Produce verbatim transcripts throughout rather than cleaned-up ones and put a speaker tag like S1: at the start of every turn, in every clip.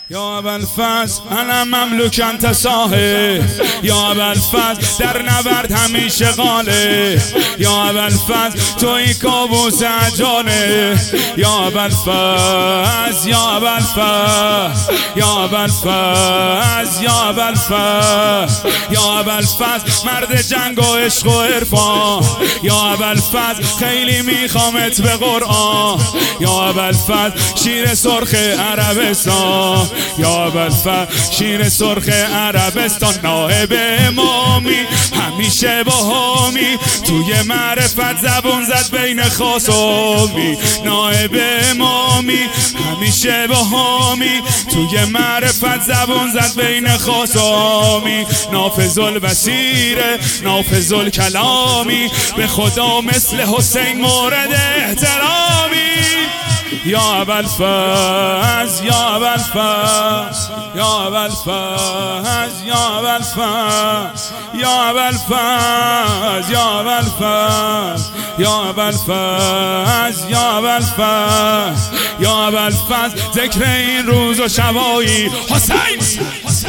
S1: یا ابوالفضل انا مملوک انت صاحب، یا ابوالفضل در نبرد همیشه غالب، یا ابوالفضل توی کابوس اجانه، یا ابوالفضل یا ابوالفضل یا ابوالفضل یا ابوالفضل یا ابوالفضل مرد جنگ و عشق و عرفان، یا ابوالفضل خیلی میخوامت به قرآن، یا ابوالفضل شیر سرخ عربستان، یا ابوالفضل شیر سرخ عربستان، نائب امامی همیشه با هامی، توی معرفت زبون زد بین خاصامی، نائب امامی همیشه با هامی، توی معرفت زبون زد بین خاصامی، نافذ البصیره نافذ الکلامی، به خدا مثل حسین مورد احترامی، یا ابوالفضل یا ابوالفضل یا ابوالفضل یا ابوالفضل یا ابوالفضل یا ابوالفضل یا ابوالفضل یا ابوالفضل یا ابوالفضل ذکر این روز و شبایی حسین،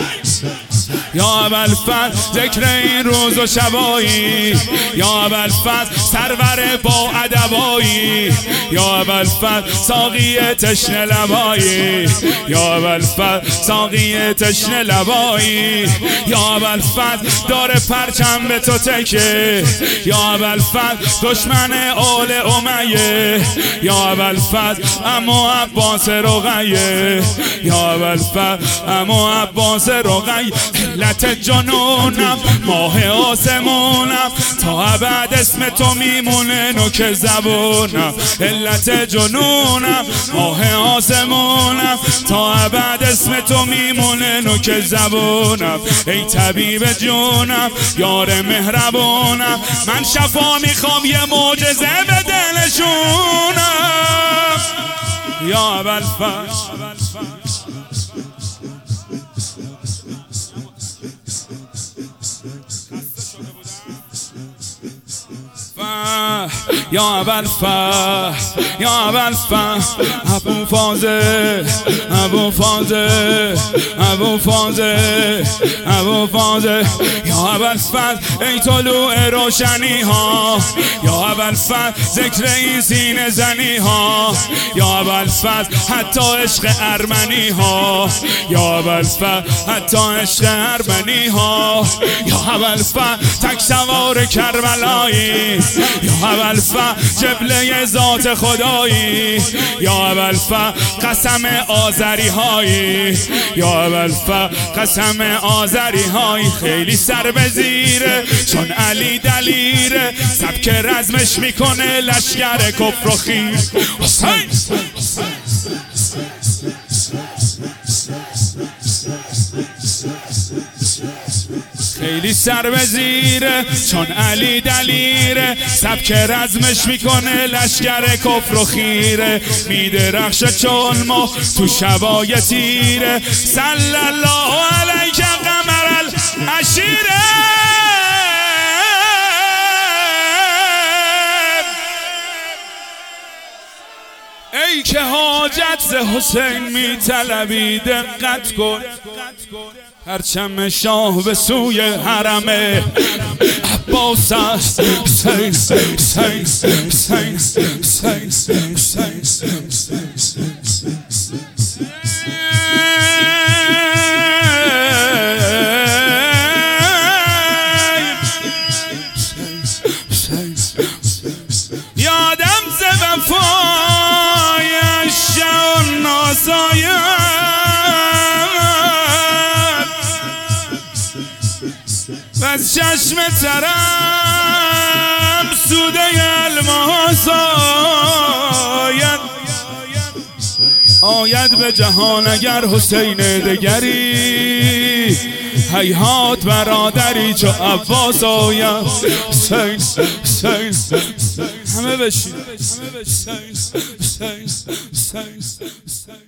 S1: یا ابوالفضل ذکر این روز و شبایی، یا ابوالفضل سرور با ادبایی، یا ابوالفضل ساقی تشنه لبایی، یا ابوالفضل ساقی تشنه لبایی، یا ابوالفضل داره پرچم به تو تکه، یا ابوالفضل دشمن آل امیه، یا ابوالفضل اما عباس رقیه، یا ابوالفضل اما عباس رقیه، علت جنونم ماه آسمونم، تا ابد اسم تو میمونه نوک زبونم، علت جنونم ماه آسمونم، تا ابد اسم تو میمونه نوک زبونم، ای طبیب جونم یار مهربونم، من شفا میخوام یه معجزه به دلشونم، یا ابوالفضل یا ابوالفضل یا ابوالفضل ابوالفضل ابوالفضل ابوالفضل ابوالفضل یا ابوالفضل ای طلوع روشنی ها، یا ابوالفضل ذکر این سینه زنی ها، یا ابوالفضل حتی عشق ارمنی ها، یا ابوالفضل حتی عشق ارمنی ها، یا ابوالفضل تک سوار کربلایی، یا ابوالفضل جبله ذات خدایی، یا ابوالفضل قسم آذری هایی، یا ابوالفضل قسم آذری هایی، خیلی سر به زیره چون علی دلیره، سبک رزمش میکنه لشکر کفر و خیر، حسین خیلی سر به زیره چون علی دلیره، سبک رزمش میکنه لشکر کفر و خیره، میدرخشه چون ما تو شبای تیره، صلی الله علیک قمر العشیره، ای که حاجت ز حسین میطلبی دقت کن، پرچم شاه به سوی حرم عباس است، حسین حسین حسین حسین یادم ز وفایش شون ناسایم، از چشم ترم سوده الماس آید، آید به جهان اگر حسین دگری، هیهات برادری چو عباس آید، حسین حسین همه بشین.